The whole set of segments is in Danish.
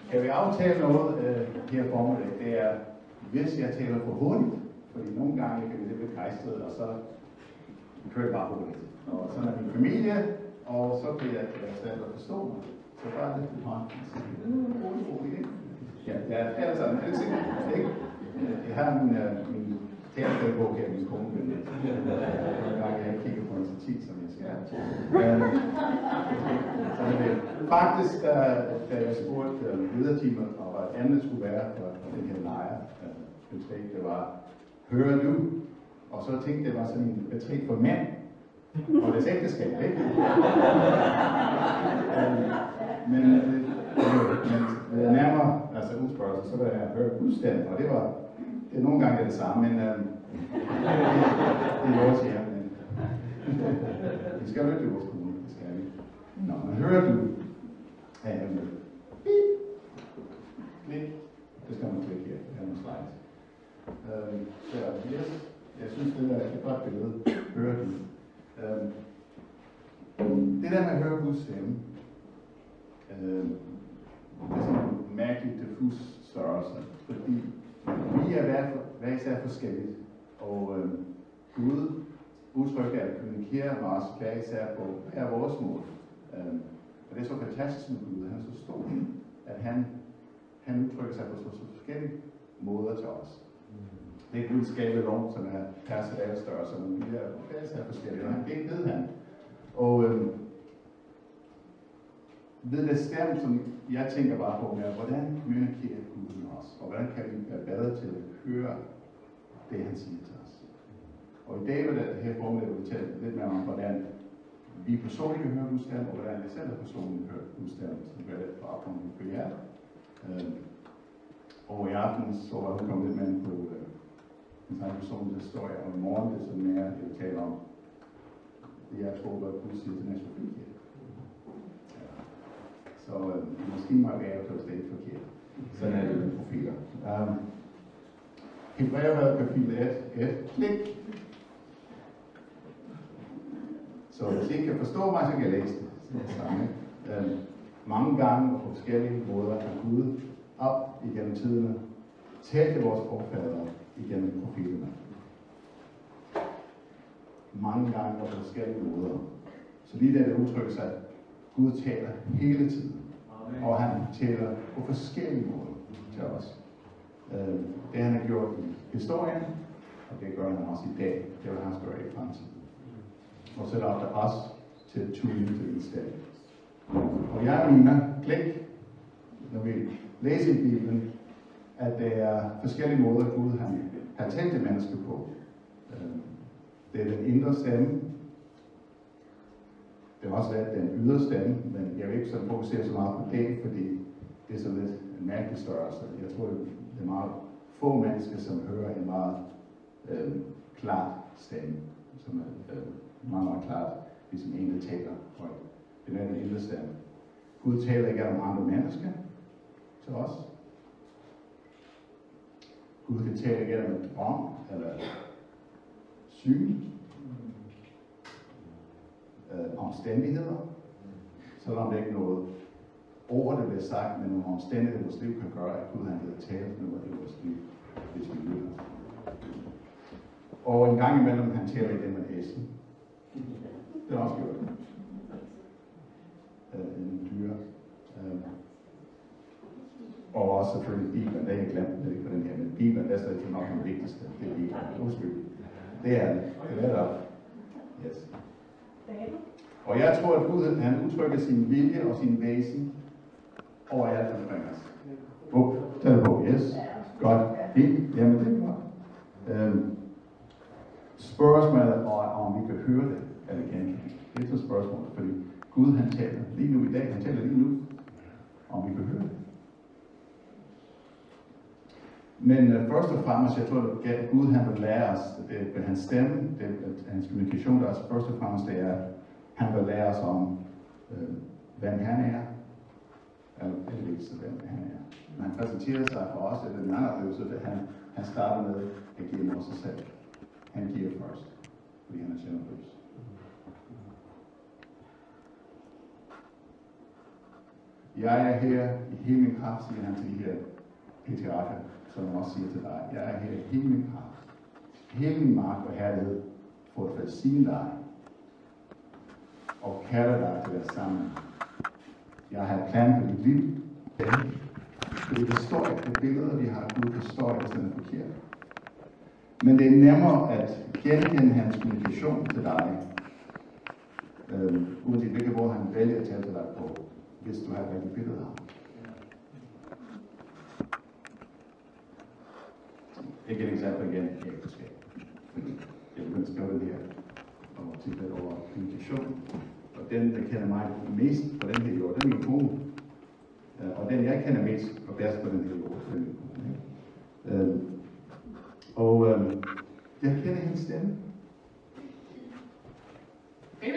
Kan vi aftale noget her formiddag? Det er, hvis jeg taler for hurtigt, fordi nogle gange kan vi lidt begejstret, og så kører det bare hurtigt. Og sådan er min familie, og så bliver jeg svært at forstå mig. Så bare lidt på hånden. Roligt, ikke? Ja, det er altså, det er sikkert, ikke? Jeg har min teaterbog her, min kone vil. Nogle gange jeg kigger på en stativ, som jeg skal. Så det faktisk, da jeg spurgte lederteamet, og hvad andet skulle være for den her lejr, det var, hører du? Og så tænkte jeg, det var sådan en retræt for mænd, og det ægteskab, ikke? Men nærmere, altså udspørgsel, så vil jeg høre udstand, og det er nogle gange det samme, men det er vores her, men vi skal lytte til vores kommune, det skal vi. Nå, men hører du, klik, det skal man klikke her, det er nogle slides. Så yes, jeg synes, det er et godt billede, hører du. Det der med at høre Guds stemme, det er sådan en mærkelig diffus størrelse, fordi vi er hver især forskelligt, og Gud udtrykker at kommunikere med os hver især på hver vores måde. Og det er så fantastisk med Gud, han er så stor, at han udtrykker sig på så forskellige måder til os. Det er Guds skabelov, som er personal størrelse, men vi er hver især forskellige, og det ved han. Og ved det stemme, som jeg tænker bare på, er, hvordan kommunikerer Gud med os, og hvordan kan vi være bedre til at høre det, han siger til os. Og i dag vil det her formiddag tale lidt mere om, hvordan vi personligt kan høre Guds stemme, og hvordan jeg selv personligt hører Guds stemme, som gør det baggrunden for jer. Og i aften så var hun kommet lidt med på en sådan personlig historie, og i morgen det er sådan mere, jeg vil tale om, det jeg tror, hvad Gud siger til næste familie. Så måske må jeg være på et sted forkert. Sådan er det med profiler. Hebræerbrevet kapitel 1, klik. Så hvis I ikke kan forstå mig, så kan jeg læse det. Mange gange og på forskellige måder har Gud op igennem tiderne talt til vores forfædre igennem profilerne. Mange gange og på forskellige måder. Så lige der det udtrykker sig, at Gud taler hele tiden. Amen. Og han taler på forskellige måder til os. Det han har gjort i historien, og det gør han også i dag. Det vil han gøre i fremtiden. Og så er det op til os til at tune til en sted. Og jeg mener, klik, når vi læser i Bibelen, at det er forskellige måder, Gud han har talt til mennesker på. Det er den indre stemme. Det er også lidt den ydre stemme, men jeg vil ikke sådan fokusere så meget på det, fordi det er sådan lidt en mærkelig størrelse. Jeg tror, det er meget få mennesker, som hører en meget klar stemme, som er meget, meget klart, ligesom en, der taler højt. Det er den indre stemme. Gud taler ikke om andre mennesker til os. Gud kan tale igennem et drøm eller syn, omstændigheder, selvom det ikke er noget ord, der bliver sagt, men nogle omstændigheder i vores liv kan gøre, at Gud han vil tale noget i vores liv, hvis vi lytter. Og en gang imellem, han taler i det med æsen. Det er også gjort. En dyr. Og også selvfølgelig Bibelen, det er ikke glemt lidt på den her, men Bibelen, det er stadig nok den vigtigste, det er Bibelen. Det er det. Det er det. Yes. Og jeg tror, at Gud han udtrykker sin vilje og sin væsen overalt omkring os. Tag det på, yes. Godt. Fint. Jamen det er godt. Spørgsmålet er, om vi kan høre det eller genkende. Det er så spørgsmålet, fordi Gud han taler lige nu i dag, han taler lige nu, om vi kan høre det. Men først og fremmest, jeg tror, at Gud han vil lære os, det er hans stemme, det er hans kommunikation, der er først og fremmest, det er, han vil lære os om, hvem han er, eller det vigtigste, hvem han er. Når han præsenterer sig for os, det er den anden oplevelse, at han starter med at give noget sig selv. Han giver først, fordi han er generøs. Jeg er her i hele min kraft, siger han til de her patriarker, som han også siger til dig. Jeg er her i hele min kraft. Hele min magt og herlighed for at velsigne dig og kalde dig til at være sammen. Jeg har en plan for dit liv. Fordi det står ikke, det billeder, vi har af Gud, det står ikke, hvis den er forkert. Men det er nemmere at genkende hans kommunikation til dig, uanset hvilken måde han vælger at tale til dig på, hvis du har et rigtigt billede af ham. Ikke et eksempel igen i ægteskab. Jeg begyndte at skrive den her og tilfælde over kommunikation. Og den, der kender mig mest på den her jord, det er min kone. Og den, jeg kender mest og bedst på den her jord, det er min kone. Jeg kender hendes stemme. Jeg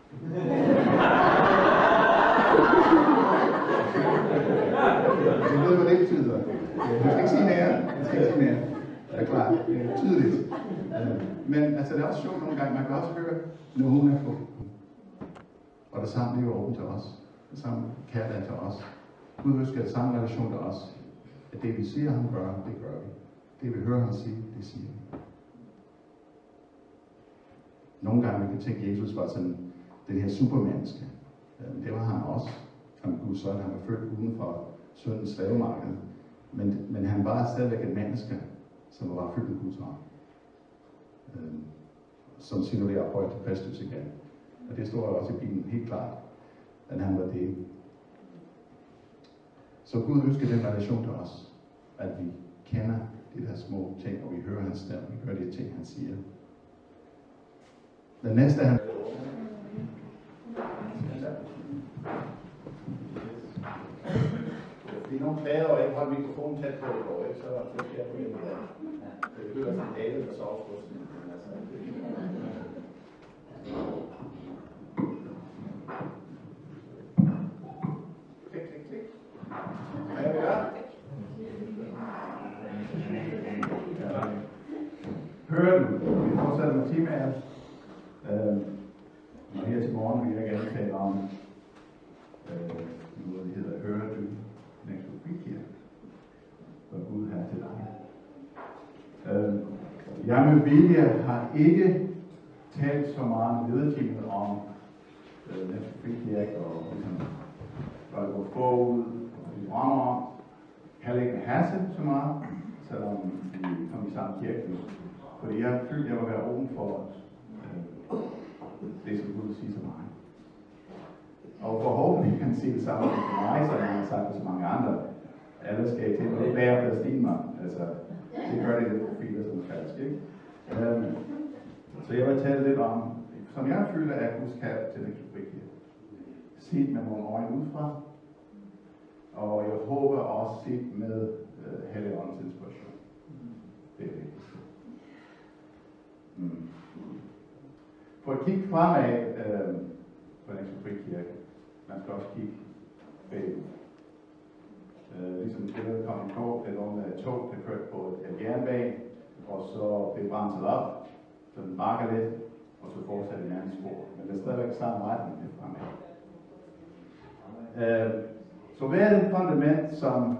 ved, hvad det betyder. Jeg skal ikke sige mere. Det er klart. Det er tydeligt. Men altså, det er også sjovt nogle gange. Man kan også høre, når hun er på. Og det samme bliver åbent til os. Det samme kærlighed til os. Gud ønsker et samme relation til os. At det vi siger, han gør, det gør vi. Det vi hører ham sige, det siger vi. Nogle gange vi kan tænke, at Jesus var sådan den her supermenneske. Det var han også. Som Gud så, han var født uden for syndens slavemarked. Men han var stadigvæk et menneske, som var fyldt med Guds ånd. Som signalerer højt til Kristus igen. Og det står også i Bibelen helt klart, at han var det. Så Gud ønsker den relation til os, at vi kender de der små ting, og vi hører hans stemme, vi hører de ting, han siger. Den næste er han. Fordi nogle klager og ikke holde mikrofonen tæt på et år, ikke? Så er det flere problemer der. Det hører sådan en dale, der så oprusten. Klik, klik, klik. Hvad er vi gør? Hører du? Vi fortsætter med temaet. Og her til morgen vil jeg gerne tale om noget, der hedder Hører du? Next week her. For Gud her til dig. Jeg med vilje har ikke talt så meget lederteamet om Next week her, og ligesom hvad der går forud, og vi drømmer om. Heller ikke med Hasse så meget, selvom vi kom i samme kirke. Fordi jeg følte, jeg var være åben for det, som Gud siger til mig. Og forhåbentlig kan sige det samme for mig, som han har sagt til så mange andre. Alle skal til at være palæstinere. Altså, det gør det lidt profiler som er falsk, ikke? Så jeg vil tale lidt om, som jeg føler er Guds kald til Næksøbrik. Set med nogle øjne udefra. Og jeg håber også set med Helligåndens inspiration. Det er vigtigt. For at kigge fremad på Næksøbrik Kirke, man skal også kigge bagud. Ligesom det kom i tog, det er nogle tog, der kørte på et jernbane, og så blev bremset op, så den bakker lidt, og så fortsatte en anden spor. Men det er stadigvæk samme retning, det fremad. Så hvad er det fundament, som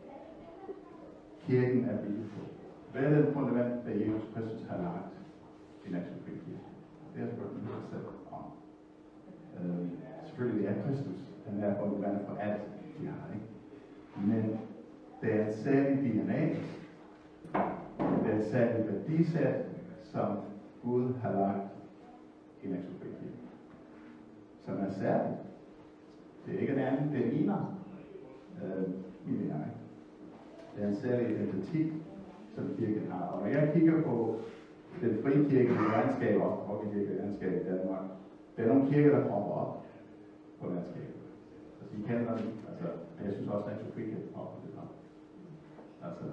kirken er bygget på? Hvad er det fundament, der Jesus Kristus har lagt i Næksøbrik Kirke? Det er spørgsmålet, jeg selv om. Selvfølgelig det er Kristus, den er fundament for alt, vi har, ikke? Men det er et særligt DNA. Det er et særligt værdisæt, som Gud har lagt i Næksøbrik Kirke. Som er særligt. Det er ikke en anden, det er ligner. Mener jeg. Det er en særlig identitet, som kirken har. Og når jeg kigger på den frie kirke i landskab, og folkekirke i landskab i Danmark, det er nogle kirker, der popper op på landskabet. Altså, I kender dem. Altså, jeg synes også, at Næksøbrik Kirke popper lidt op. Altså,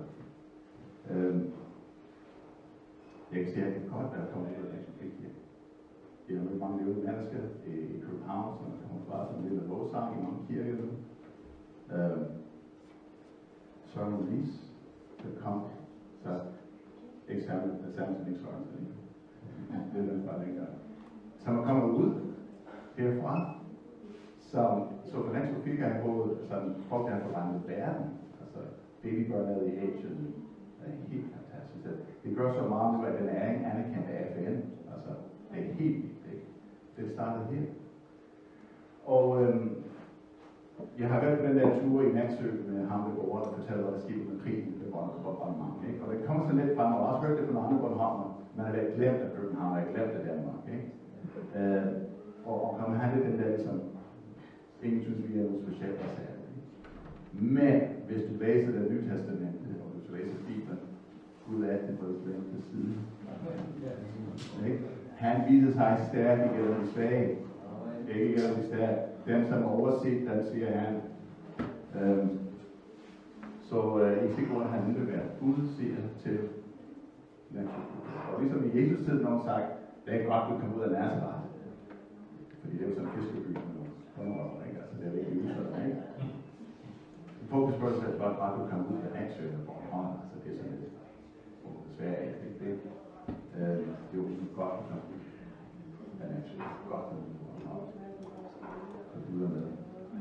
jeg kan sige, at det er godt, at der kommer ud af Næksøbrik Kirke. Vi har mødt mange levende mennesker i København, som er kommet fra som lille lovsang i mange kirker nu. Søren Lis, der kom, så ikke særligt, som ikke Søren, det er den fra dengang. Som er kommet ud herfra, som så for den fik han både sådan, folk der har forandret verden. Altså, babybørn i Asien. Det er helt fantastisk. Det gør så meget nu, at den er ikke anerkendt af FN. Altså, det er helt vildt. Det startede her. Og jeg har været på den der tur i Naksø med ham, der går rundt og fortæller, hvad der sker med krigen ved Bornholm. Og det kommer sådan lidt frem, og også hørt det fra nogle andre Bornholmer. Man har været glemt af København, og glemt af Danmark. Og når man har lidt den der, ligesom, ingen synes, vi er noget specielt at sige. Men hvis du læser det Nye Testamente, og hvis du læser Bibelen, Gud er det på den side. Han viser sig stærk igennem de svage. Ikke igennem de stærke. Dem, som er overset, den siger han. I sig grund han vil være Gud siger til naturen. Og ligesom i Jesus tid nogen sagt, det er godt, du kommer ud af Nazareth. Fordi det er jo sådan en fiskeby med nogle ikke? Altså det er ikke udsat, ikke? Fokus på sig, at godt, du kommer ud af Naksø og Bornholm. Altså det er sådan lidt svært, ikke? Det er jo godt, du kommer ud af Naksø. Godt, du kommer ud af Bornholm. Og videre med.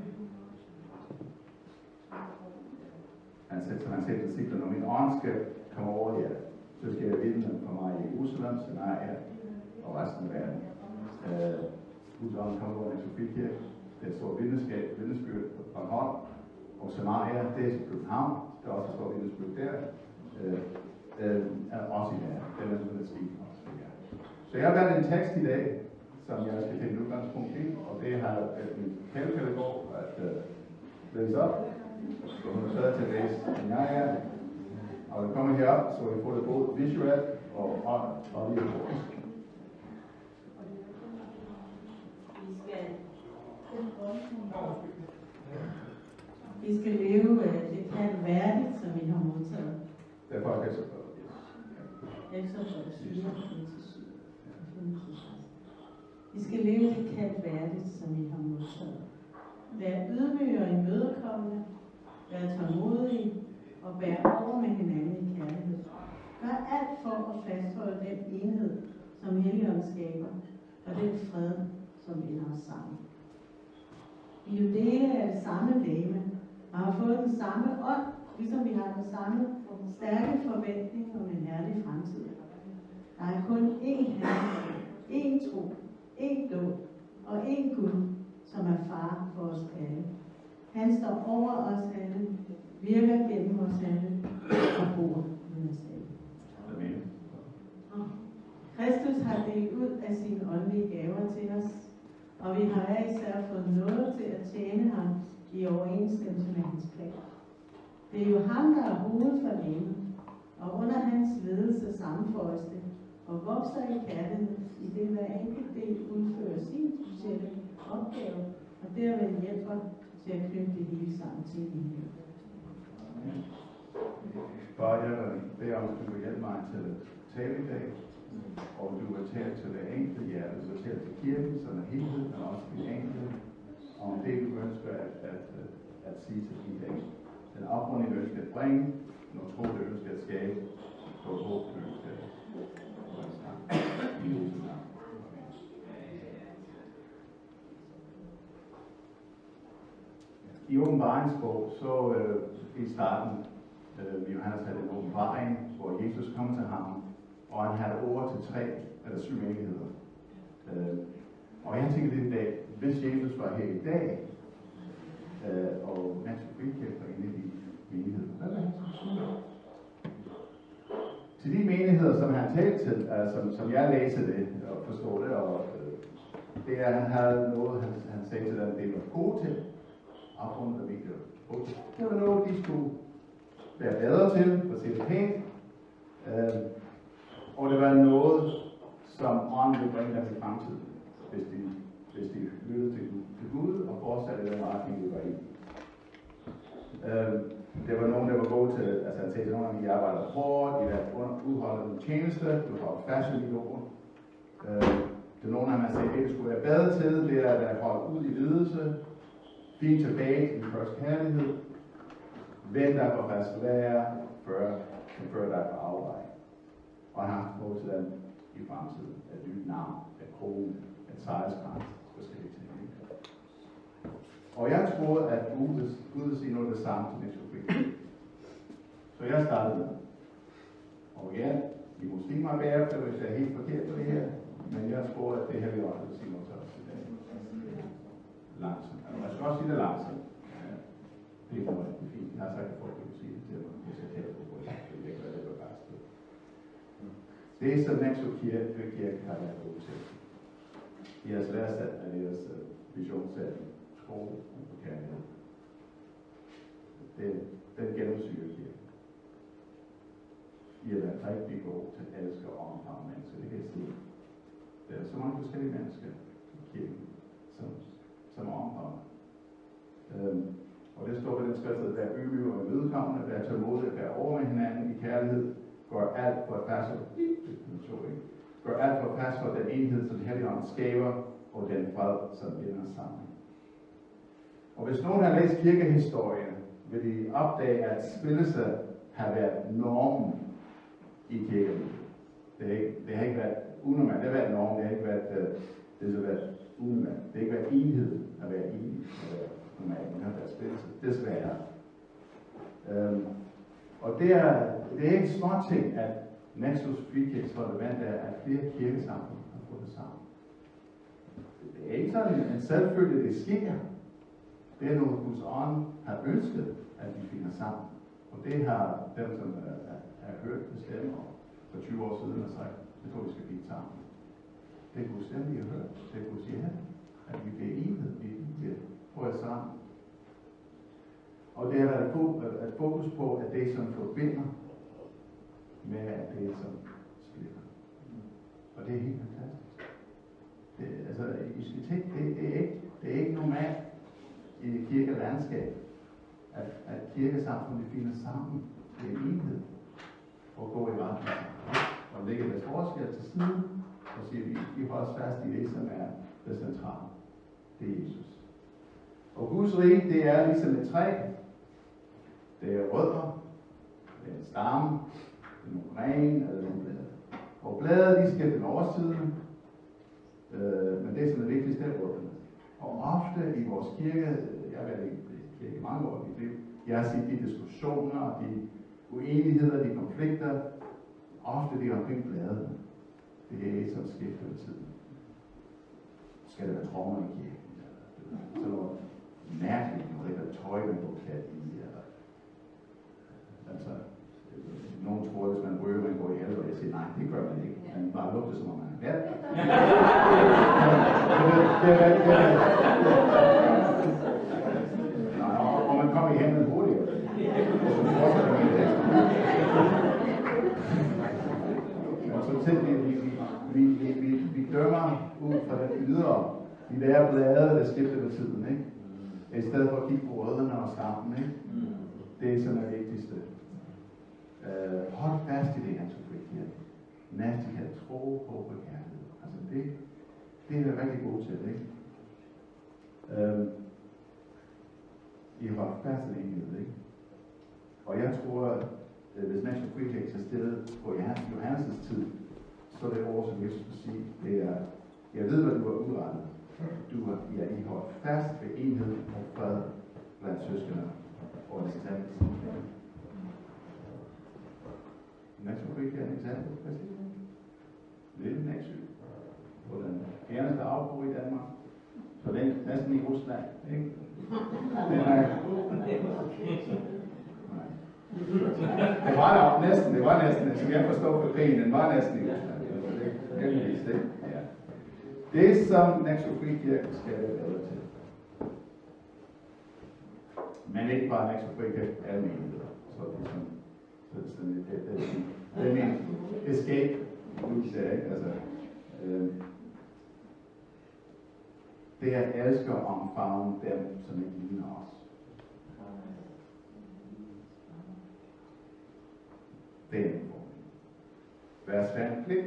Han sætter disciplen, når min ånd skal komme over jer, så skal jeg vidne for mig i Jerusalem, Samaria og resten af verden. Guds ånd kommer over i Sofie Kirke. Det er et stort vidnesbyrd på Bornholm. Og Samaria, det er til København. Der er også et stort vidnesbyrd der. Også i verden. Det er noget, der sker også for jer. Så jeg har valgt en tekst i dag, som jeg skal tage en udgangspunkt i, og det har min kældepædagog at læse op. Så hun er bedre til at læse, end jeg er. Og det kommer herop, så vi får det både visuelt og lige på. Vi skal leve det kan værdigt, som vi har modtaget. Derfor er det så godt. Vi skal leve det kan værdigt, som vi har modtaget. Vær ydmyge og imødekommende, vær tålmodige og bær over med hinanden i kærlighed. Gør alt for at fastholde den enhed, som Helligånden skaber, og den fred, som binder os sammen. Vi er jo dele af det samme legeme, og har fået den samme ånd, ligesom vi har den samme stærke forventning om en herlig fremtid. Der er kun én Herre, én tro, én dåb og én Gud, som er far for os alle. Han står over os alle, virker gennem os alle og bor i os alle. Amen. Kristus har delt ud af sine åndelige gaver til os, og vi har hver især fået noget til at tjene ham i overensstemmelse med hans plan. Det er jo ham, der er hovedet for lægen, og under hans ledelse sammenføjes det og vokser i kærlighed, i det hver enkelt del udfører sin specielle opgave, og derved hjælper til at knytte det hele sammen til en helhed. Bare jeg beder om, at du vil hjælpe mig til at tale i dag, og du vil tale til hver enkelt hjerte, du vil tale til kirken som en helhed, men også til de enkelte, om det du ønsker at sige til i dag. Den afrunding du ønsker at bringe, noget tro du ønsker at skabe, og et håb du ønsker at I åbenbaringsbog, så i starten, Johannes havde en åbenbaring, hvor Jesus kom til ham, og han havde ord til 3 eller 7 menigheder. Og jeg tænker lidt i dag, hvis Jesus var her i dag, og Nansø Frikirke var en af de menigheder, hvad var han så sige? Til de menigheder, som han talte til, som jeg læser det og forstår det, og det er, at han havde noget, han sagde til dem, det var gode til, afrundet af vigtigt. Det var noget, de skulle være bedre til, for at se det pænt. Og det var noget, som ånden ville bringe dem i fremtiden, hvis de lyttede til Gud og fortsatte den retning, de var i. Det var nogen, der var gode til, altså han sagde til nogen, at de arbejdede hårdt, de var udholdende tjeneste, du har fast i jorden. Det er nogen, der man sagde, at det skulle være bedre til, det er at holde ud i ledelse, blive tilbage til først kærlighed, vend dig på fast lærer, før dig på afvej. Og han har haft mod til dem i fremtiden, et nyt navn, et krone, et sejrskrans, forskellige ting. Og jeg troede, at Gud ville sige noget af det samme til Mexico Free Kirke. Så jeg startede. Og ja, I må sige mig bagefter, hvis jeg er helt forkert på det her. Men jeg tror, at det her vil også sige noget til os i dag. Langsomt. Altså, jeg skal også sige det langsomt. Ja, det er rigtig fint. Jeg har sagt, at folk vil sige det til mig. Jeg skal tælle på det. Det er ikke, hvad det var bare sted. Det er som Mexico Kirke har været god til. I jeres læresat af deres visionssætning, tro og kærlighed. Den gennemsyrer kirken. I har været rigtig gode til at elske og omfavne mennesker. Det kan jeg sige. Der er så mange forskellige mennesker i kirken, som omfavner. Og det står ved den skrift, at være ydmyg og imødekommende, være tålmodig, være over med hinanden i kærlighed, gør alt for at fastholde den enhed, som Helligånden skaber, og den fred, som binder sammen. Og hvis nogen har læst kirkehistorien, vil de opdage, at spillelse har været normen i kirken. Det har ikke været unormalt. Det har været normen. Det har ikke været unormalt. Det har ikke været enhed at være enig. Normalt. Det har været spillelse. Desværre. Og det er ikke små ting, at Nexus Frikirkes fundament er, at flere kirkesamfund har fået det sammen. Det er ikke sådan en selvfølge, det sker. Det er noget, Guds ånd har ønsket, at vi finder sammen. Og det har dem, som har hørt bestemme for 20 år siden, og sagt, jeg tror, vi skal blive sammen. Det er Guds stemme, vi har hørt. Det er Guds hjerte, at vi bliver enhed, vi får det sammen. Og det har været et fokus på, at det, som forbinder, med at det, som splitter. Og det er helt fantastisk. Altså, I skal tænke, det er ikke normalt i det kirkelandskab, at kirkesamfundet finder sammen i en enhed og går i retning. Og lægger deres forskel til siden og siger, vi holder os fast i det, som er det centrale. Det er Jesus. Og Guds rige, det er ligesom et træ. Det er rødder, det er en stamme, det er nogle grene eller nogle blade. Og blade, de skal den årstiden, men det, som er vigtigst, det er rødderne. Og ofte i vores kirke, jeg har været i kirke mange år i mit liv, jeg har set de diskussioner, de uenigheder, de konflikter, ofte de omkring bladene. Det er det, som skifter med tiden. Skal det være trommer i kirken? Så noget mærkeligt, noget der tøj, man går klædt i. Altså, nogen tror, hvis man rører, man går i helvede, og jeg siger, nej, det gør man ikke. Man bare lugter, som om man er galt. Og man kommer i hænden hurtigere. Så selv vi dømmer ud fra den ydre, de der blade, der skifter med tiden, ikke? I stedet for at kigge på rødderne og stammen, ikke? Det er sådan det vigtigste. Hold fast i det, han skulle ikke. Næste kan tro på kærlighed. Altså det er vi rigtig gode til, ikke? I holder fast i det enhed, ikke? Og jeg tror, at hvis National Free Kirke er stillet på Johannes' tid, så er det ord, som Jesus vil sige, det er, jeg ved, hvad du har udrettet. I holdt fast ved enhed og fred blandt søskende og en stærkelse. National Free Kirke er et eksempel, præcis. Lille Nexø, på den eneste afbrug i Danmark, så den næsten i Rusland, ikke? Det var næsten, som jeg forstår for krigen, den var næsten i Rusland. Heldigvis, det. Ja. Det, som Nexø Free Kirke skal være bedre til. Men ikke bare Nexø Free Kirke, alle menigheder. Så det er sådan, det er min escape, ikke? Altså, det er at elske og omfavne dem, som ikke ligner os. Det er en form. Vær svært pligt.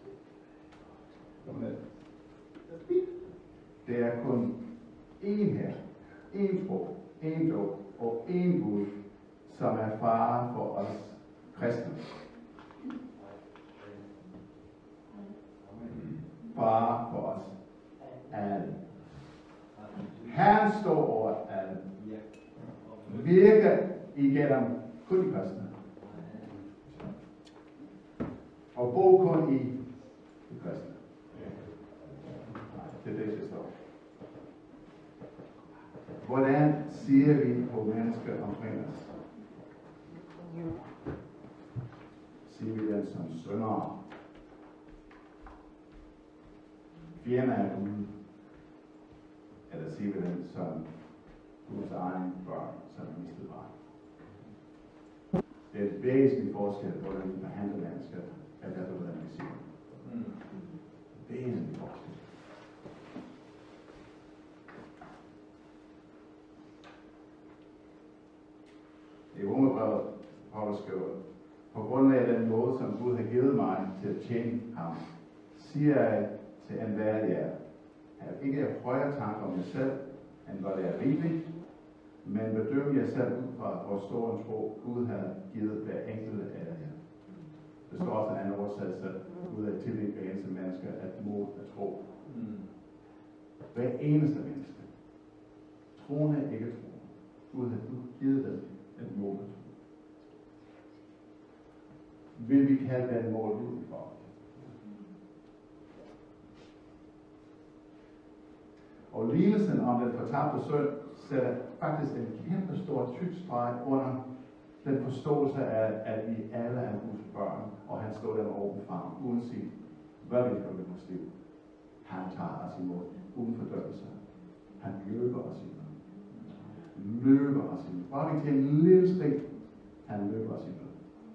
Det er kun én her, én tro, én dåb og én Gud, som er far for os kristne. Far for os alle. Han står over virke igennem kun de kristne. Og bo kun i de kristne. Det er det, der står. Hvordan ser vi på mennesker omkring os? Ser vi dem som syndere? Fjender af Gud? Eller ser vi dem som Guds egen børn, som mistet barn? Det er et væsentligt forskel, hvordan vi behandler mennesker, at det er, hvordan vi siger. Væsentligt forskel. I Romerbrevet, Paulus skriver, på grund af den måde, som Gud har givet mig til at tjene ham, siger jeg til enhver jer, have ikke højere tanker om jer selv, end hvad det er rigeligt, men bedøm jer selv ud fra, hvor stor en tro Gud har givet hver enkelte af jer. Det står også en anden oversættelse, Gud har tildelt hver eneste menneske at mod at tro. Hver eneste menneske. Troende er ikke troende. Gud har givet dem et mål. Vil vi kalde den mål ud for? Og lignelsen om den fortabte søn sætter faktisk en kæmpe stor tyk streg under den forståelse af, at vi alle er Guds børn, og han står der ovenfra, uanset hvad vi gør i vores liv. Han tager os imod uden fordømmelse. Han løber os imod. Løber os imod. Bare vi til en lille skridt, han løber os imod.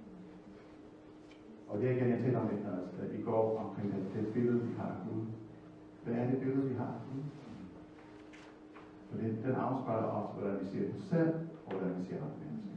Og det er igen, jeg taler om det i går omkring det billede, vi har af Gud. Hvad er det billede, vi har af Gud? For den afspejler også, hvordan vi ser på os selv, og hvordan vi ser andre mennesker.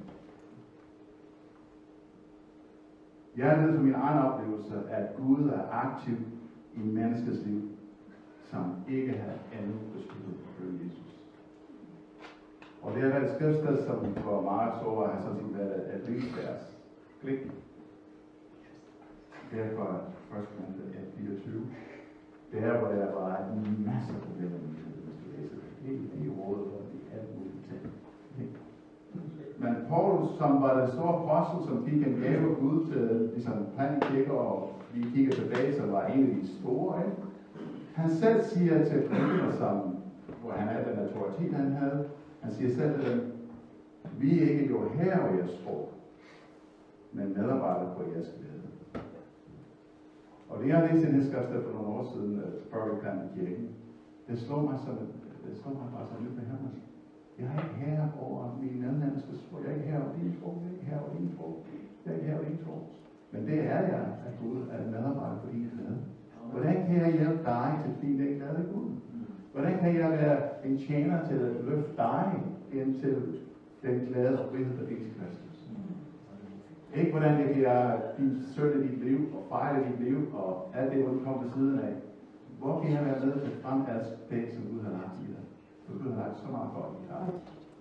Jeg ved fra min egen oplevelse, at Gud er aktiv i menneskets liv, som ikke har endnu besluttet at følge Jesus. Og det har været et skriftsted, som for meget så har sådan set været et livsvers. Klik. Det er fra 1. Korinther 24. Det er, hvor der var en masse problemer med det, hvis du læser det. Helt i rådet og i alt muligt ting. Men Paulus, som var den store apostel, som fik en gave af Gud til ligesom planikirker, og vi kigger tilbage, så var en af de store, ikke? Han selv siger til Korinther, som hvor han er den autoritet, han havde, han siger selv til dem, vi er ikke gjort her over jeres sprog, men medarbejdere på jeres glæde. Og det jeg læste i den skrift for nogle år siden, før vi kom i kirken, det slår mig bare som lidt med hænder. Jeg er ikke her over mine medmenneskers tro. Jeg er ikke her over din tro. Jeg er ikke her over din tro. Jeg er ikke her over din tro. Men det er jeg, at Gud er medarbejder på din glæde. Hvordan kan jeg hjælpe dig til at blive den glæde i Gud? Hvordan kan jeg være en tjener til at løfte dig ind til den glæde og frihed, der findes i Kristus? Ikke hvordan det kan jeg søge dit liv og fejle dit liv og alt det, hvor du kommer til siden af. Hvor kan jeg være med til frem af det, som Gud har lagt i dig? For Gud har lagt så meget godt i dig.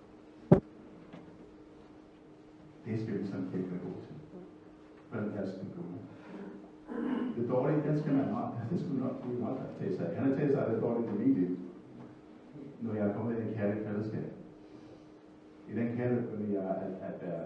Det skal vi sådan ikke være gode til. For den elsker Gud. Det dårlige, den skal man nok. Det skulle nok Gud nok tage sig. Han har taget sig af det dårlige til min liv. Når jeg er kommet i en kærlig fællesskab. I den kærlighed vil jeg at være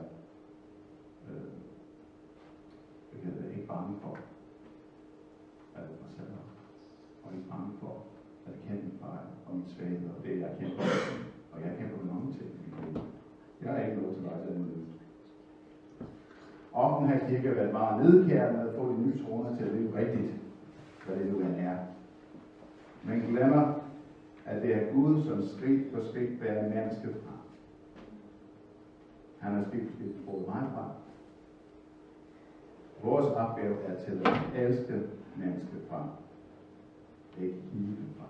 ikke bange for at mig selv. Og ikke bange for at kende min fejl og min svaghed og det jeg kæmper med. Og jeg kæmper med mange ting. Jeg er ikke noget til vej til det. Often har kirke været meget nedkærende med at få de nye troende til at leve rigtigt, hvad det nu end er. Men glemmer, at det er Gud, som skridt for skridt bærer mennesket fra. Han har skridt for skridt båret mig fra. Vores opgave er til at elske mennesket fra. Ikke hive fra.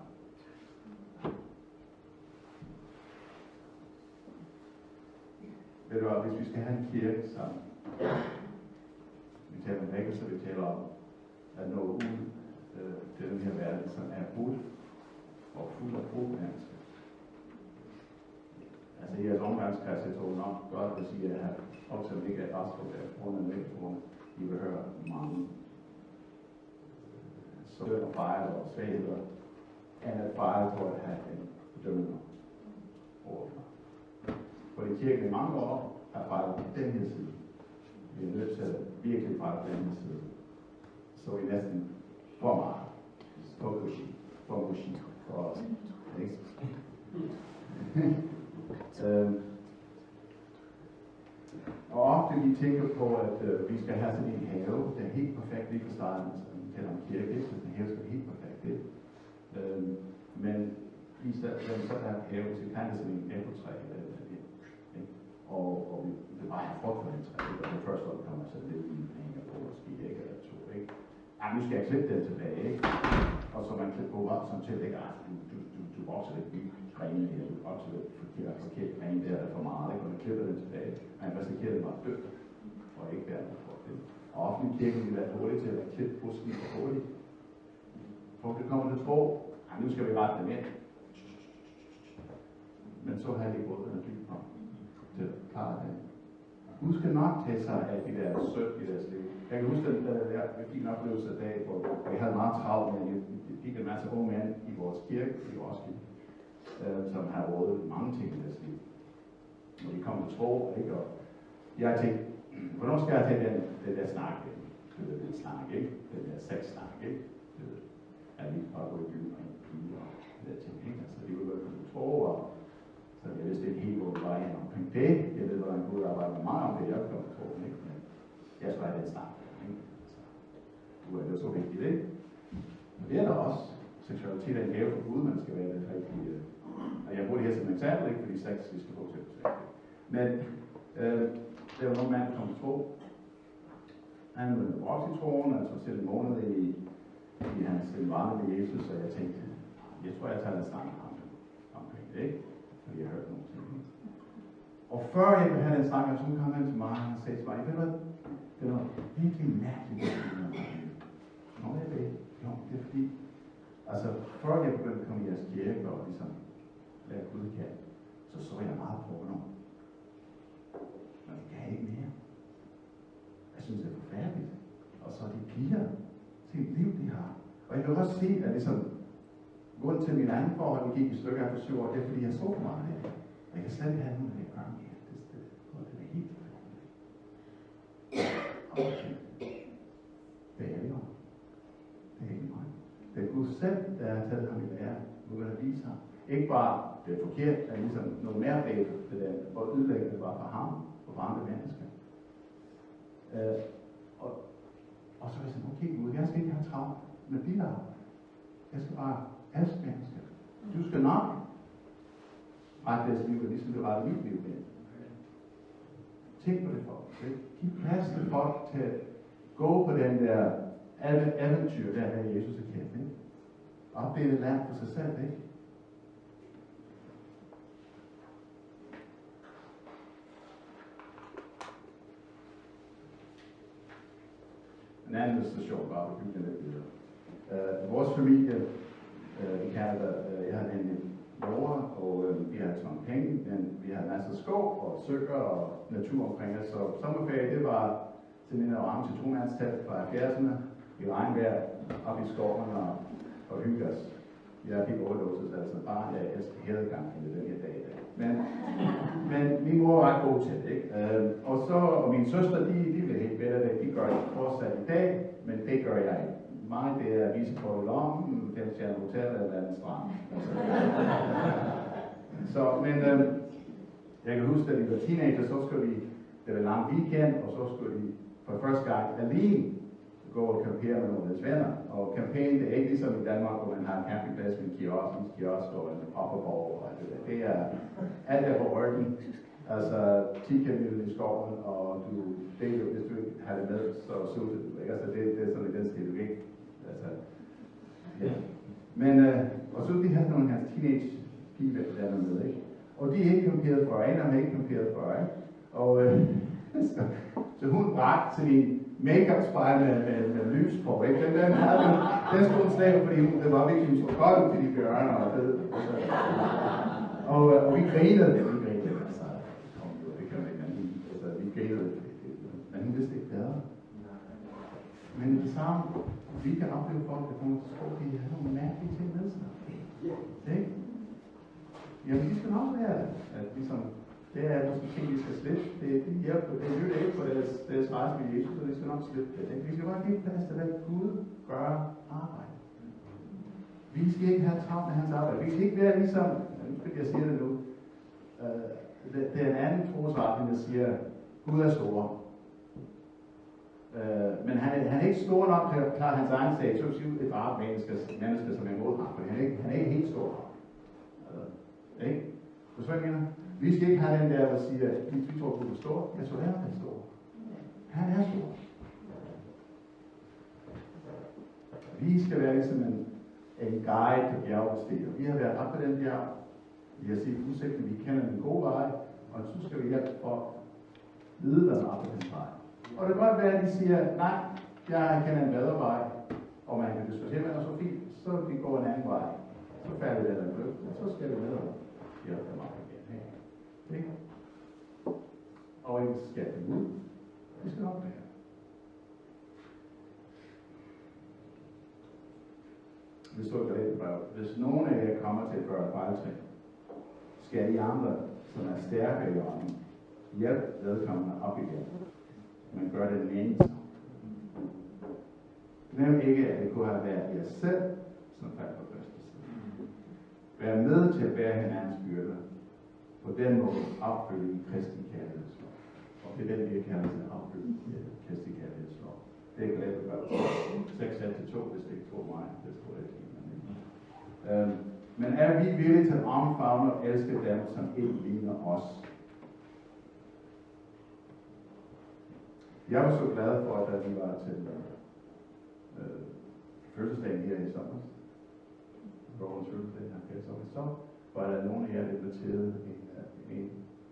Ved du hvad, hvis vi skal have en kirke sammen, vi taler om vækkelse, vi taler om at nå ud til den her verden, som er brudt og fuld af brug mennesker. Altså i jeres omgangskreds, jeg tror nok godt at sige, at jeg har også ikke er også på deres grund af væk, hvor I vil høre mange søn og fejl og svagheder, end at fejl for at have en bedømmende overfor. Fordi kirken i mange år har fejlet den her side. Vi er nødt til at virkelig fejle den her side. Så vi næsten for meget. For musik. For os. Ikke? Og ofte vi tænker på, at vi skal have sådan en have, der er helt perfekt lige fra starten, som vi kalder om kirke, så den have skal være helt perfekt. Men i stedet for sådan en have, så kan det sådan en æbletræ, og det bare er frugt for den træ, og det første år kommer så lidt en hænger på og skidt ikke eller to, ikke? Ja, nu skal jeg klippe den tilbage, ikke? Og så man klipper på som til, ikke? Du vokser lidt vildt grene her, du vokser lidt forkert grene der, der er for meget, ikke? Og man klipper den tilbage, man risikerer den bare død, og ikke være der for det. Og offentlig kirke vil være dårlig til at klippe busken for hurtigt. For det kommer til tro, ja, nu skal vi rette dem ind. Men så har de ikke råd at dybe nok til at klare det. Gud skal nok tage sig af de der sødt i deres liv. Jeg kan huske, at jeg fik en oplevelse af dag, hvor vi havde meget travlt med, at vi fik en masse unge mænd i vores kirke i Roskilde, som har rådet mange ting i deres liv. Og de kom til tro, ikke? Og jeg tænkte, hvornår skal jeg tage den der snak? Den snak, ikke? Den der sexsnak, ikke? At vi bare går i byen og piger og det der ting, ikke? Altså, de var jo til tro, og så jeg vidste ikke helt, hvor vi var hen omkring det. Jeg ved, hvordan Gud arbejder med mig om det, jeg kom til tro, ikke? Men jeg skulle have den snak, ikke? Så, det er så vigtigt, ikke? Og det er der også. Seksualitet er en gave for Gud, man skal være det rigtige. Og jeg bruger det her som et eksempel, ikke? Fordi sex, vi skal gå til det. Men der var nogle mand, der kom til tro. Han var vokset i troen, altså selv en måned i hans varme med Jesus, og jeg tænkte, jeg tror, jeg tager en snak omkring det, ikke? Fordi jeg hørte nogle ting. Og før jeg kunne have den snak, så kom han til mig, og han sagde til mig, ved du hvad, det var virkelig mærkeligt. Nå, det er det. Jo, det er fordi, altså før jeg begyndte at komme i jeres kirke og ligesom lære Gud kendt, så jeg meget porno. Men det kan jeg ikke mere. Jeg synes, det er forfærdeligt. Og så de piger, se et liv, de har. Og jeg kan også se, at ligesom grunden til min anden forhold, vi gik i stykker efter 7 år, det er fordi, jeg så for meget af det. Og jeg kan slet ikke have nogen af det at gøre mere. Det er helt forfærdeligt. Det er jo. Det er ikke mig. Det er Gud selv, der har taget ham i lære. Nu vil han vise ham. Ikke bare det er forkert, at ligesom noget mere bagefter til det, hvor ødelæggende var for ham og for andre mennesker. Og så vil jeg sige, okay Gud, jeg skal ikke have travlt med dit arbejde. Jeg skal bare elske mennesker. Du skal nok rette deres liv, ligesom du retter mit liv med. Tænk på det folk. Giv plads til folk til at gå på den der eventyr, der Jesus er kendt. Ikke? Opdele et land for sig selv, ikke? En anden illustration bare for bygden lidt videre. Vores familie i Canada, jeg havde en jord, og vi havde sådan penge, men vi havde masser af skov og søer og natur omkring os. Så sommerferie, det var sådan en orange tomandstab fra 70'erne i regnvejr op i skoven og hygge os. Jeg fik overdosis, altså bare jeg elsker hedegang i den her dag. Men min mor var ret god til det, ikke? Og min søster, de blev helt bedre det. De gør det fortsat i dag, men det gør jeg ikke. Mig, det er at vise på lommen, den stjerne hotel eller en strand. Jeg kan huske, at de var teenager, så skulle de, det var en lang weekend, og så skulle de for første gang alene gå og campere med nogle af deres venner. Og campering, det er ikke ligesom i Danmark, hvor man har en campingplads med en kiosk og en popperborg og alt det der. Det er alt der på ryggen. Altså 10 km i skoven, og hvis du ikke har det med, så sulter du. Ikke? Altså det er sådan i den stil, ikke? Altså, ja. Men, og så de havde nogle af hans teenage piger, der var med, ikke? Og de er ikke camperet for, en af dem er ikke camperet for, ikke? Og så hun bragte til min make-up-spray med lys på, ikke? Den stod slet, fordi det var virkelig så koldt til de bjørner og det. Og vi grinede. Altså, det kan man ikke anden. Altså, vi grinede. Men hun vidste ikke bedre. Men det samme, vi kan opleve folk, der kommer til skole, de har nogle mærkelige ting med sig. Ikke? Jamen, de skal nok lære det. At ligesom Det er måske ting, vi skal slippe. Det hjælper ikke på deres rejse med Jesus, og vi skal nok slippe det. Vi skal bare give plads til, at Gud gør arbejde. Vi skal ikke have travlt med hans arbejde. Vi skal ikke være ligesom, jeg siger det nu, det er en anden trosretning, der siger, Gud er stor. Men han er ikke stor nok til at klare hans egen sag, så vil et rart menneske, som er imod ham, for han er ikke helt stor. Ikke? Forstår du, mener? Vi skal ikke have den der, der siger, at vi tror, Gud er stor. Jeg tror, han er stor. Han er stor. Vi skal være ligesom en guide til bjergbestiger. Vi har været op på den bjerg. Vi har set udsigten, vi kender den gode vej, og så skal vi hjælpe for at vide, hvad der er på den vej. Og det kan godt være, at de siger, nej, jeg kender en bedre vej, og man kan diskutere med os så fint, så vi går en anden vej. Så falder det der løb, og så skal vi ned og hjælpe dem op igen. Ikke? Og ikke skal dem ud. Det skal nok være. Vi står i Galaterbrevet. Hvis nogen af jer kommer til at gøre fejltrin, skal de andre, som er stærke i ånden, hjælpe vedkommende op igen. Men gør det meningsfuldt. Glem ikke, at det kunne have været jer selv, som faldt på fristelsen. Vær med til at bære hinandens byrder. På den måde opfylde Kristi kærlighedslov. Og det er den, vi kalder til at opfylde Kristi kærlighedslov. Det er Galaterbrevet 6:2, hvis det ikke tror mig. Det tror jeg ikke. Men er vi villige til at omfavne og elske dem, som ikke ligner os? Jeg var så glad for, at da vi var til fødselsdagen her i sommer, Rovens fødselsdag, så var der nogen af jer, der inviterede en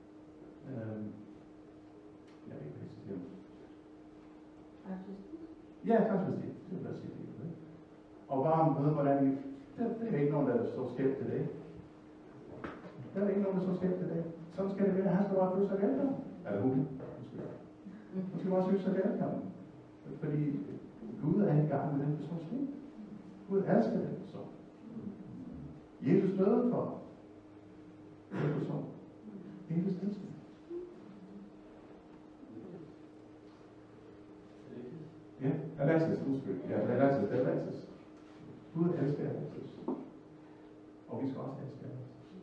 jeg ved ikke, hvad jeg siger. Ja, transvestit. Det vil jeg sige det. Og bare med, hvordan vi... Det er ikke nogen, der står skævt til det. Der er ikke nogen, der står skævt til det. Sådan skal det være. Han skal bare føle sig velkommen. Eller hun. Man skal bare føle sig velkommen. Fordi Gud er i gang med den persons liv. Gud elsker den person. Jesus døde for den person. Jesus elsker. Ja, Alexis, undskyld. Ja, Alexis. Gud elsker Alexis. Og vi skal også elske Alexis.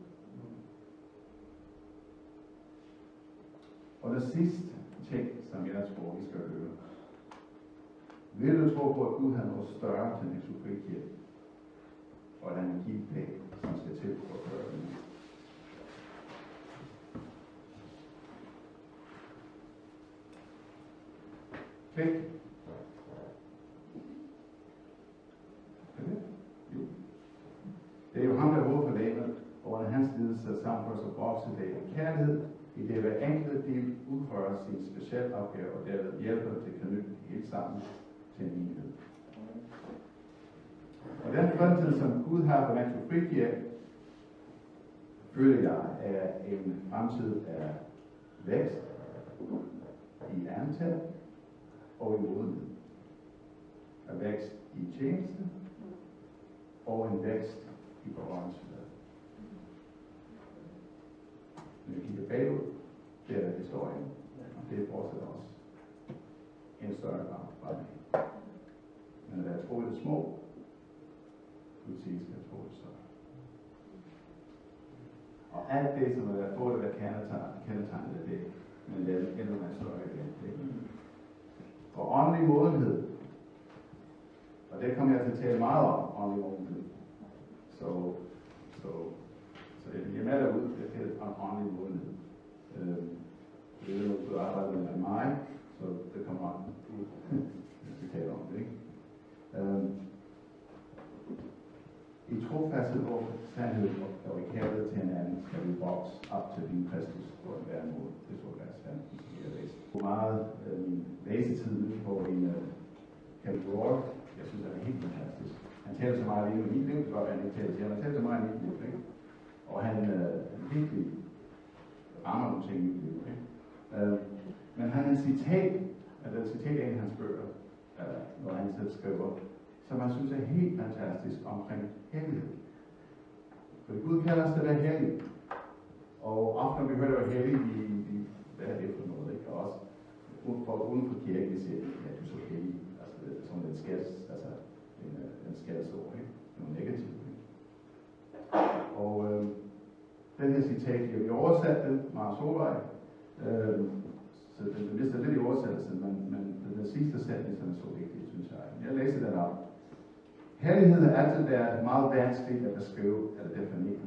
Og det sidste ting, som jeg tror, vi skal høre. Vil du tro på, at Gud har noget større til Jesu frikirke? Og at han vil give penge, som skal til for at gøre det. Klik. Det er jo ham, der er hovedet for landet, og under hans ledelse sammen for os at vokse det i kærlighed, i det hver enkelt del udfører sin specielle opgave, og derved hjælper til at knytte det hele sammen til en enhed. Og den fremtid, som Gud har for Natur Frikirke, føler jeg er en fremtid af vækst i antal og i modenhed. Af vækst i tjeneste og en vækst i berøringsfladen. Når vi kigger bagud, det er historien, og det fortsætter også en større grad fremad. Men at være troligt små, politik skal troligt større. Og alt det, som er for at være kendetegnet af det, men det er endnu mere større igen. Og åndelig modenhed, og det kommer jeg til at tale meget om, åndelig modenhed. Så jeg er med derude, det er helt åndelig modenhed. Det er noget, du arbejder med mig, så det kommer ud, jeg skal tale om det, ikke? I trofasthed og sandhed og i kærlighed til hinanden skal vi vokse op til din Kristus på en hver måde. Det tror jeg er sandt, som jeg har læst. Hvor meget min læsetid på en kategori, jeg synes, det er helt fantastisk. Han taler så meget i mit liv, det var, han ikke taler til. Han taler så meget i mit liv, ikke? Og han virkelig rammer nogle ting i mit liv, ikke? Men han har en citat, af en af hans bøger, når han selv skriver, som jeg synes er helt fantastisk omkring hellighed. For Gud kalder os til at være hellig. Og ofte når vi hører, det var hellig, hvad er det for noget, ikke? Og også uden for kirken, vi siger, ja, du er så hellig. Altså, det er sådan en skældsord, ikke? Noget negativt, ikke? Og den her citat, vi oversat den, Mara Solvej, så det mister lidt i oversættelsen, men den sidste sætning, som er så vigtig, synes jeg. Jeg læser den op. Hellighed har altid været meget vanskeligt at beskrive eller definere.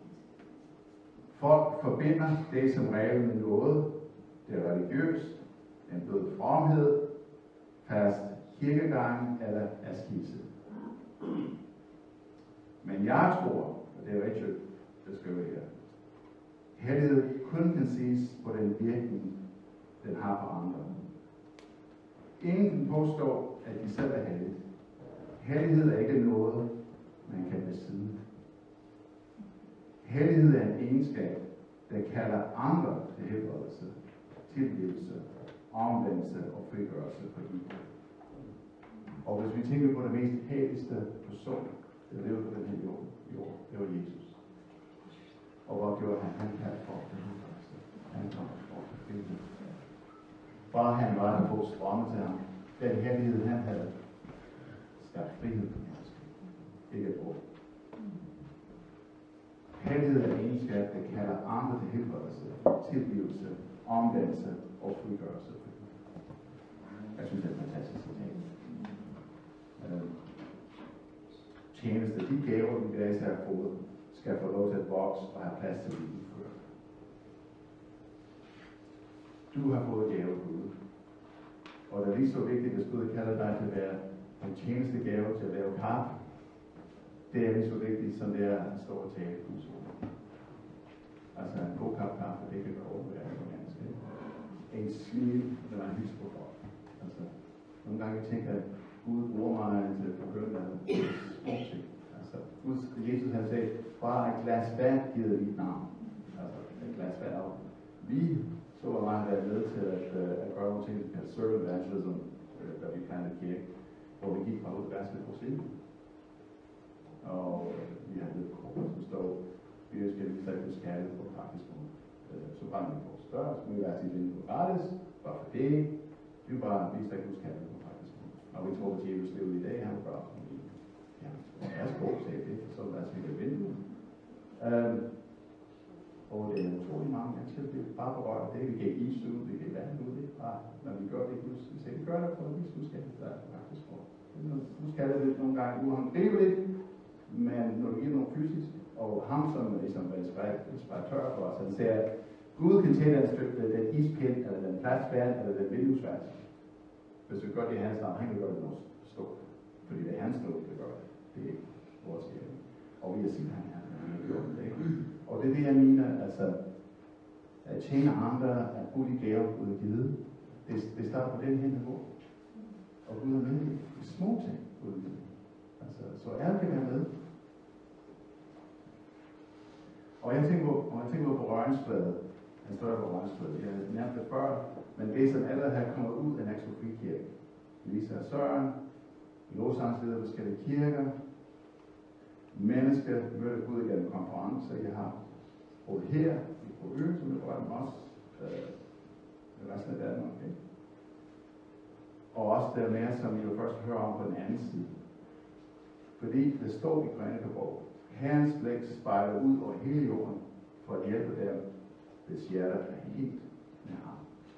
Folk forbinder det som regel med noget, det er religiøst, en blød fromhed, fast kirkegang eller askese. Men jeg tror, og det er Richard beskriver her, hellighed kun kan siges på den virkning, den har på andre. Ingen kan påstå, at de selv er hellige. Hellighed er ikke noget, man kan besidde. Hellighed er en egenskab, der kalder andre til helbredelse, tilgivelse, omvendelse og frigørelse for livet. Og hvis vi tænker på den mest helligste person, der levede på den her jord, det var Jesus. Og hvad gjorde han? Han kaldte for den helbredelse. Han kom for det. Bare han var der på strømme til ham. Den hellighed, han havde skabt frihed for mennesker. Ikke et ord. Hellighed er en egenskab, der kalder andre til helbredelse, tilgivelse, omvendelse og frigørelse. Jeg synes, det er en fantastisk citat. Tjeneste, de gaver, vi hver især har fået, skal få lov til at vokse og have plads til at udføre. Du har fået gave, Gud. Og det er lige så vigtigt, hvis Gud kalder dig til at være en tjeneste gave til at lave kaffe. Det er lige så vigtigt, som det er at stå og tale Guds ord. Altså en god kop kaffe, det kan godt være for mennesker. En smil, når man hilser på folk. Altså, nogle gange tænker jeg, Gud bruger mig til at begynde at små ting. Altså, Jesus har sagt, bare et glas vand givet dit navn. Altså, et glas vand op. Vi så var meget været med til at gøre nogle ting, der kalder servant evangelism, da vi plantede kirke, hvor vi gik fra ud og vaskede på scenen. Og vi har lidt kort, som står, vi ønsker at vise dig Guds kærlighed på praktisk måde. Så bare vi får større, så må vi være til det gratis, bare for det. Vi vil bare vise dig Guds kærlighed på praktisk måde. Og vi tror, at Jesus levede i dag, han var bare sådan, ja, jeg skal også sige det, så lad os ikke vinde. Og det er utrolig mange mennesker, det er bare berørt det, vi kan is ud, vi kan vand ud, det er bare, når vi gør det, vi gør det for at vise Guds kærlighed, der er praktisk måde. Guds kærlighed nogle gange uhåndgribeligt, men når du giver noget fysisk, og ham som ligesom er inspiratør for os, han siger, at Gud kan tage den ispind, eller den plastvand, eller den vinduesvand. Hvis du gør det i hans navn, han kan gøre det noget stort. Fordi det er hans noget, der gør det. Det er ikke vores gave. Og vi har set, at han har gjort det. Og det er det, jeg mener, altså, at tjene andre, at Gud i gave, Gud har givet, det starter på den her niveau. Og Gud er med i små ting, Gud er med. Altså, så alle kan være med. Og jeg tænker på Røgensfladet. Han står på Røgensfladet. Jeg har nævnt det før, men det som allerede har kommet ud af Nakskov Frikirke. Lisa og Søren, lovsangsleder på forskellige kirker, mennesker møder Gud igennem konferencer. Jeg har både her i Brøge, som jeg berører mig også, resten af Danmark. Okay? Og også der mere, som I jo først hører om på den anden side. Fordi det står i Krønikebog, Herrens blik spejler ud over hele jorden for at hjælpe dem, hvis hjerter er helt med ham.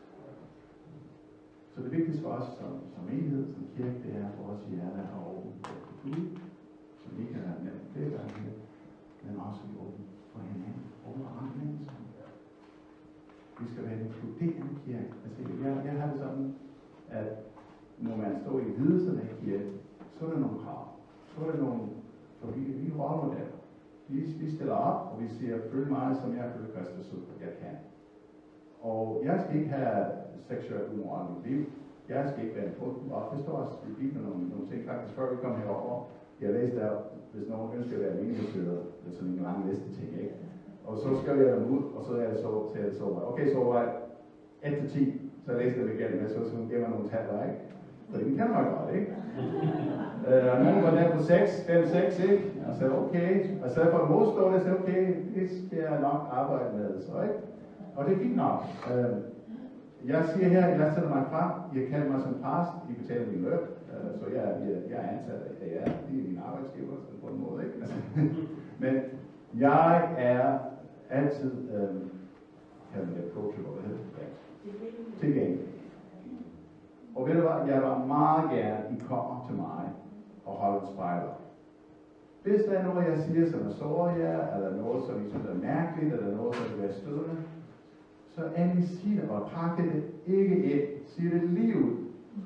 Så det vigtigste for os som enhed, som kirke, det er for os hjerter er åbne for Gud, som vi kan have nemt flere gange her, men også åbne for hinanden, over andre mennesker. Vi skal være en inkluderende kirke. Altså, jeg har det sådan, at når man står i lidelsen af kirke, så er der nogle krav. Så er der nogle, for vi er rollemodeller. Vi stiller op, og vi siger, følg mig, som jeg følger Kristus, så jeg kan. Og jeg skal ikke have seksuel umoral i mit liv. Jeg skal ikke være en fodbold. Det står også i Bibelen nogle ting. Faktisk før vi kom herover, jeg læste der, hvis nogen ønsker at være menighedsfører, det er sådan en lang liste ting, ikke? Og så skrev jeg dem ud, og så er det så, okay, så var 1 til 10, så jeg læste det igen, så giver man nogle tal, ikke? For det kender man godt, ikke? Og nogen var der på 5-6, ikke? Og sagde, okay. Og så for at modstå det, sagde, okay, det skal jeg nok arbejde med, så ikke? Og det er fint nok. Jeg siger her, jeg sætter mig frem, jeg kalder mig som præst, I betaler min løn, så jeg er ansat af jer, det er min arbejdsgiver, på en måde, ikke? Altså, men jeg er altid, kan man det coachable, hvad hedder det? Tilgængelig. Og ved du hvad, jeg vil meget gerne, I kommer til mig og holder en spejl op. Hvis der er noget, jeg siger, som er såret jer, eller noget, som I synes er mærkeligt, eller noget, som vil være stødende, så endelig sig det, og pakke det ikke ind. Sig det lige ud.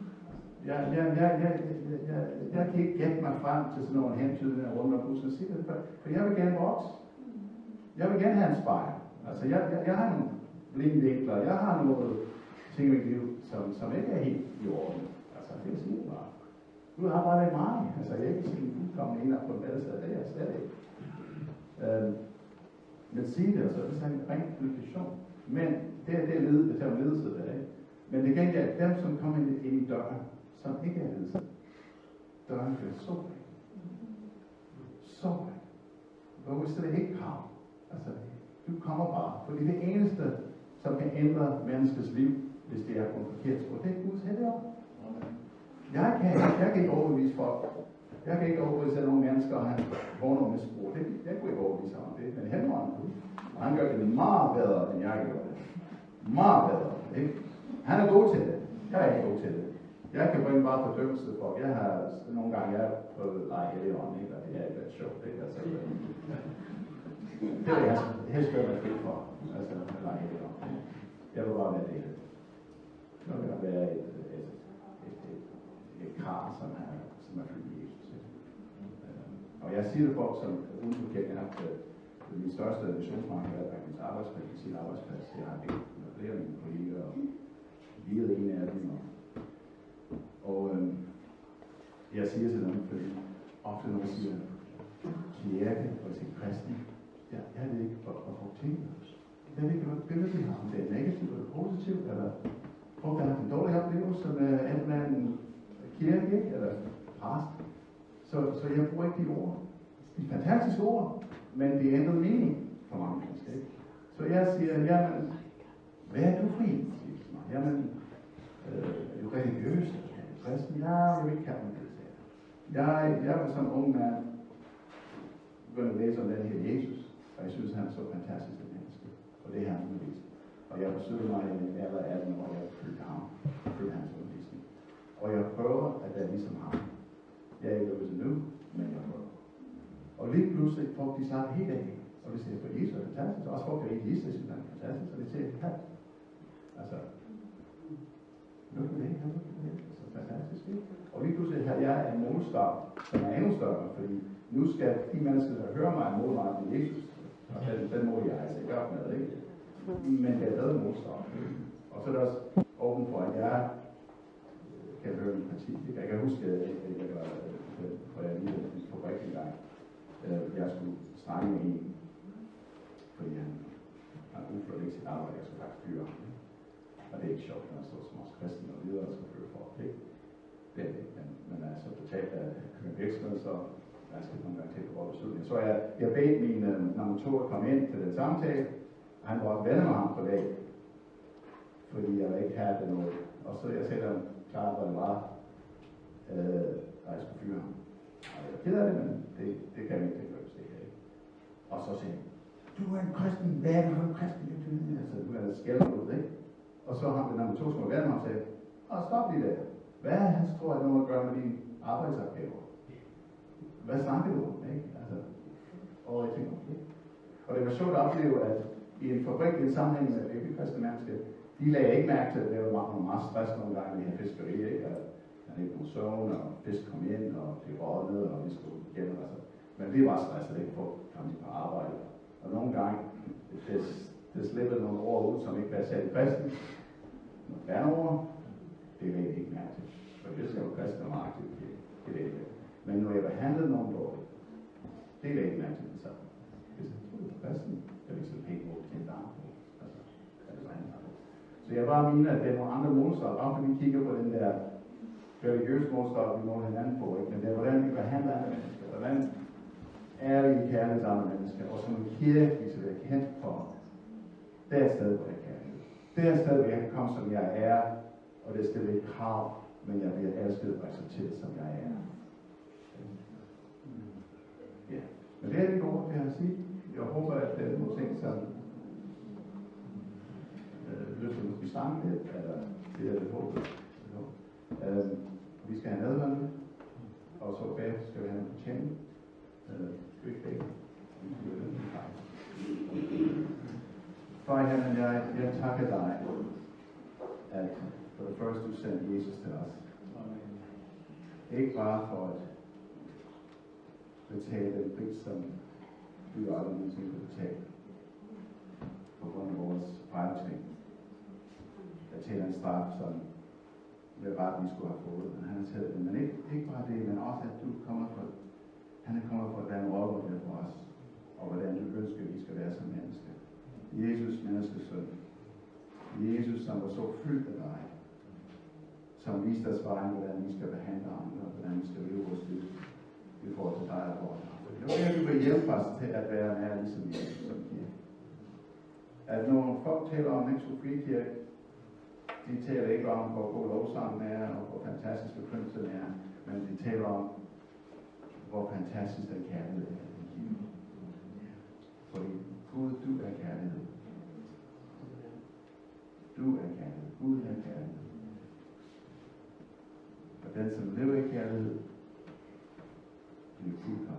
Jeg kan ikke gætte mig frem til sådan nogle hentydninger rundt om bussen og sige det, for jeg vil gerne vokse. Jeg vil gerne have en spejl. Altså, jeg har nogle blindvinkler, jeg har noget ting i mit liv, som ikke er helt i orden. Altså, det er sådan bare. Gud har bare det i mig. Altså, jeg er ikke sådan fuldkommen en på en bedre sted. Det er jeg slet ikke. Men sig det, altså, det er sådan en ren kommunikation. Men det tager ledelse der, ikke? Men det gengæld er dem, som kommer ind i døren, som ikke er ledelse. Døren bliver så væk. Så væk. Hvor vi stiller ikke krav. Altså, du kommer bare. Fordi det eneste, som kan ændre menneskets liv, hvis det er på en forkert spor, det er Guds helligånd. Jeg kan ikke overbevise folk. Jeg kan ikke overbevise nogle mennesker, og han vågner med spor. Jeg kunne ikke overbevise ham om det, men helligånden kunne. Og han gør det meget bedre, end jeg gør det. Meget bedre, ikke? Han er god til det. Jeg er ikke god til det. Jeg kan bringe bare fordømmelse for. Jeg har nogle gange, jeg har prøvet at lege helligånden, ikke? Og det er ikke været sjovt, ikke? Altså, det vil jeg helst gøre mig fri for. Altså, at lege helligånden. Jeg vil bare være det. Det vil være et kar, som er fyldt i Jesus. Og jeg siger det folk, som udenforkendt har haft min største missionsmarked er faktisk arbejdsplads, sin arbejdsplads. Jeg har det med flere af mine kolleger, og livet en af dem. Og jeg siger til dem, fordi ofte når jeg siger kirke og til kristen, jeg ved ikke, hvor ting jeg ved ikke, hvad billede de har, om det er negativt eller positivt, eller om der er en dårlig oplevelse med enten en kirke, ikke? Eller præst. Så jeg bruger ikke de ord. De er fantastiske ord, men det ændrer mening for mange mennesker. Så jeg siger, jamen, hvad er du fri? Jamen, er du religiøs? Kristen? Ja, jeg vil ikke kalde mig det. Jeg var som ung mand begyndt at læse om den her Jesus, og jeg synes, han er så fantastisk et menneske. Og det er han undervist. Og jeg forsøgte mig i en alder af 18 år, jeg følte hans undervisning. Og jeg prøver at være ligesom ham. Jeg er ikke løbet nu, men jeg prøver. Og lige pludselig folk de slapper helt af. Og det siger, for Jesus er fantastisk. Og også folk, der ikke Jesus synes, han er fantastisk. Og det siger, ja. Altså, nu er det så fantastisk. Og lige pludselig har jeg en målstok, som er endnu større. Fordi nu skal de mennesker, der hører mig, måle mig med Jesus. Og den må jeg altså ikke op med, ikke? Men det er bedre målstok. Og så er det også åben for, at jeg kan høre min parti. Jeg kan huske, at jeg var på en fabrik en gang. Jeg skulle snakke med en, fordi han udførte ikke sit arbejde, jeg skulle faktisk fyre ham. Og det er ikke sjovt, når man står som også kristen og videre og skal føre folk, ikke? Det er det ikke, men altså betalt af virksomhed, så man skal nogle gange til at råbe beslutning. Så jeg bedte min nummer 2 at komme ind til den samtale, og han var venner med ham privat, fordi jeg ikke havde det noget. Og så jeg sagde dem klart, hvor det var, at jeg skulle fyre ham. Og jeg var ked af det, men det kan jeg ikke tænke på, det her, ikke? Og så sagde han, du er en kristen, hvad er du for en kristen? Altså, du er skældt ud, ikke? Og så ham den nummer 2, som var venner med ham, sagde, stop lige der. Hvad er hans tror, at noget at gøre med dine arbejdsopgaver? Hvad snakker du om, ikke? Altså, og jeg tænker, okay. Og det var sjovt at opleve, at i en fabrik, i en sammenhæng med virkelig kristne mennesker, de lagde ikke mærke til, at det var meget stress nogle gange i her fiskeri, ikke? At der ikke nogen søvn, og fisk kom ind, og det rådnede, og vi skulle igen, altså. Men det var stresset, ikke? For at komme på arbejde. Og nogle gange, det slippede nogle ord ud, som ikke var sat i kristen. Nogle bandeord, det lagde ikke mærke til. For det skal jo kristen og meget aktivt, det er ikke. Men når jeg behandlede nogen dårligt, det lagde ikke mærke til det samme. Hvis jeg troede på kristen, det er ikke så pænt ord til en dag. Altså, det er så handler. Så jeg bare mener, at det er nogle andre målstok, også når vi kigger på den der religiøs modstand, vi må hinanden på, ikke? Men det er, hvordan vi behandler andre mennesker. Hvordan er vi i kærlighed til andre mennesker? Og som en kirke, vi skal være kendt for. Det er et sted, hvor jeg kan. Det er et sted, hvor jeg kan komme, som jeg er. Og det stiller ikke krav, men jeg bliver elsket og accepteret, som jeg er. Ja. Men det er de ord, jeg har sige. Jeg håber, at det er nogle ting, som lyst til at snakke lidt, eller det er det håber. Vi skal have nadvand, og så bagefter skal vi have en betjening. Skal vi ikke begge? Far i himlen, jeg takker dig, at for det første du sendte Jesus til os. Ikke bare for at betale den pris, som du aldrig nogensinde kunne betale på grund af vores fejlting. Jeg taler en straf, som ved ret vi skulle have fået, men han har taget det. Men ikke bare det, men også at du kommer for, han er kommet for at være en rollemodel for os, og hvordan du ønsker, at vi skal være som mennesker. Jesus, menneskesøn. Jesus, som var så fyldt af dig, som viste os vejen, hvordan vi skal behandle andre, og hvordan vi skal leve vores liv i forhold til dig og vores. Jeg vil gerne, du vil hjælpe os til at være nær ligesom Jesus som kirke. At når folk taler om Nexo Frikirke, de taler ikke om, hvor god lovsangen er, og hvor fantastisk forkyndelsen er, men de taler om, hvor fantastisk den kærlighed er. Fordi Gud, du er kærlighed. Du er kærlighed. Gud er kærlighed. Og den, som lever i kærlighed, bliver fuldt